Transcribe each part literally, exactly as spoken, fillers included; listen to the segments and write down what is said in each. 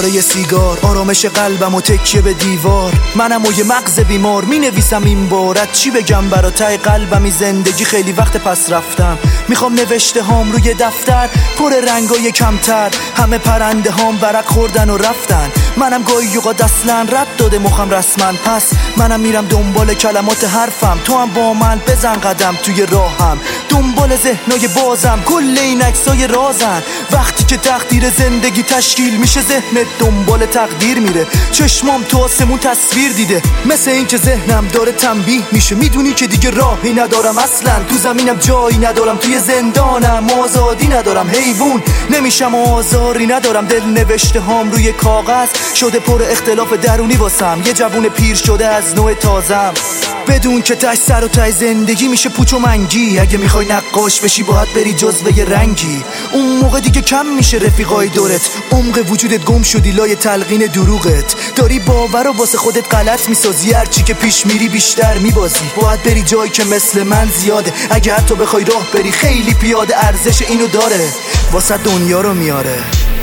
پاره سیگار، آرامش قلبم و تکیه به دیوار. منم و یه مغز بیمار می نویسم این بارت چی بگم برا ته قلبم. این زندگی خیلی وقت پس رفتم، میخوام نوشته هام روی دفتر پر رنگای کمتر. همه پرنده هام برق خوردن و رفتن، منم گاهی اوقات اصلا رد داده مخم رسمن. پس منم میرم دنبال کلمات حرفم، تو هم با من بزن قدم توی راهم. دنبال ذهنای بازم، کل این عکسای رازن. وقتی که تقدیر زندگی تشکیل میشه ذهنت دنبال تقدیر میره. چشمام تو آسمون تصویر دیده، مثل این که ذهنم داره تنبیه میشه. میدونی که دیگه راهی ندارم اصلا، تو زمینم جایی ندارم، توی زندانم آزادی ندارم. حیوان نمیشم و آزاری ندارم. دل نوشته هام روی کاغذ شده پر اختلاف درونی واسم. یه جوون پیر شده از نوع تازم، بدون که تش سر و ته زندگی میشه پوچ و منگی. اگه میخوای نقاش بشی باید بری جزوه یه رنگی. اون موقع دیگه کم میشه رفیقای دورت، عمق وجودت گم شدی لای تلقین دروغت. داری باور و واسه خودت غلط میسازی، هرچی که پیش میری بیشتر میبازی. باید بری جایی که مثل من زیاده، اگه حتی بخوای راه بری خیلی پیاده. ارزش اینو داره، واسه دنیا رو میاره.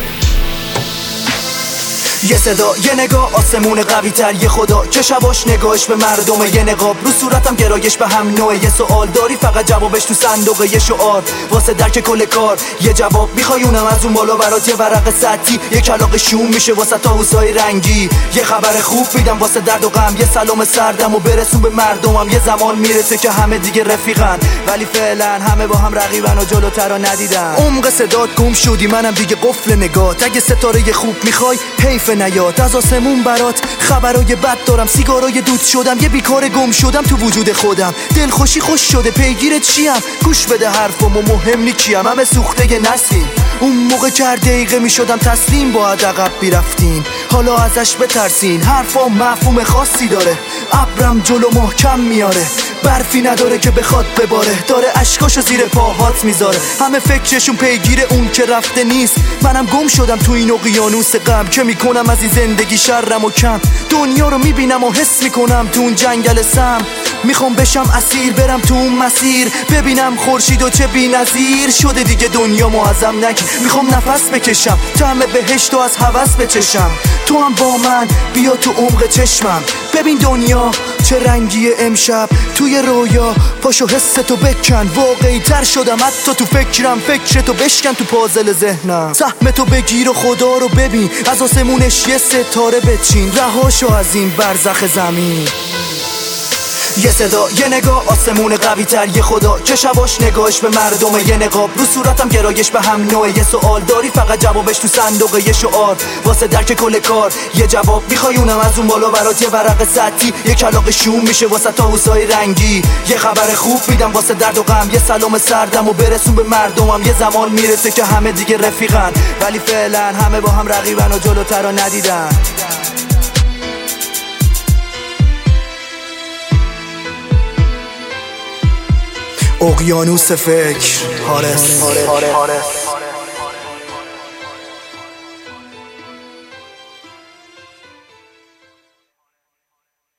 یه صدا، یه نگاه، آسمون قوی تر، یه خدا که شباش نگاهش به مردمه. یه نقاب رو صورتم گرایش به هم نوعه. یه سوال داری فقط جوابش تو صندوقه. یه شعار واسه درک کل کار، یه جواب میخوای اونم از اون بالا برات. یه ورق سطحی، یه کلاغ شوم میشه واسه طاووسای رنگی. یه خبر خوب میدم واسه درد و غم، یه سلام سردم و برسون به مردمم. یه زمان میرسه که همه دیگه رفیقن، ولی فعلا همه با هم رقیبن و جلوتر رو ندیدن. عمق صدات گم شدی، منم دیگه قفل نگات. اگه ستاره خوب میخوای حیف نیاد از آسمون برات. خبرای بد دارم، سیگارای دود شدم، یه بیکار گم شدم تو وجود خودم. دلخوشی خوش شده، پیگیرت چیم؟ گوش بده حرفم و مهم نی کیم. همه سوخته ی نسیم، اون موقع که هر دقیقه میشدم تسلیم باید عقب میرفتین. حالا ازش بترسین، حرفام مفهوم خاصی داره. ابرم جلو محکم میاره، برفی نداره که بخواد بباره. داره اشکاشو زیر پاهات میذاره، همه فکرشون پیگیر اون که رفته نیست. منم گم شدم تو این اقیانوس غم، که میکنم از این زندگی شرم و کم. دنیا رو میبینم و حس میکنم تو اون جنگل سم. میخوام بشم اسیر، برم تو اون مسیر، ببینم خورشید و چه بی‌نظیر شده. دیگه دنیا معظم نگی، میخوام نفس بکشم، طعم بهشت و از هوس بچشم. تو هم با من بیا تو عمق چشمم، ببین دنیا چه رنگیه امشب. توی رویا پاشو حستو بکن، واقعی تر شدم حتی تو فکرم. فکرتو بشکن تو پازل ذهنم، سهمتو بگیر و خدا رو ببین. از آسمونش یه ستاره بچین، رهاشو از این برزخ زمین. یه صدا، یه نگاه، آسمون قوی تر، یه خدا که شباش نگاهش به مردمه. یه نقاب رو صورتم گرایش به هم نوعه. یه سوال داری فقط جوابش تو صندوقه. یه شعار واسه درک کل کار، یه جواب میخوای اونم از اون بالا برات. یه ورق سطحی، یه کلاغ شوم میشه واسه طاووسای رنگی. یه خبر خوب میدم واسه درد و غم، یه سلام سردم و برسون به مردمم. یه زمان میرسه که همه دیگه رفیقن، ولی فعلا همه با هم رقیبن و جلوتر رو ندیدن. اقیانوس فکر، حارس.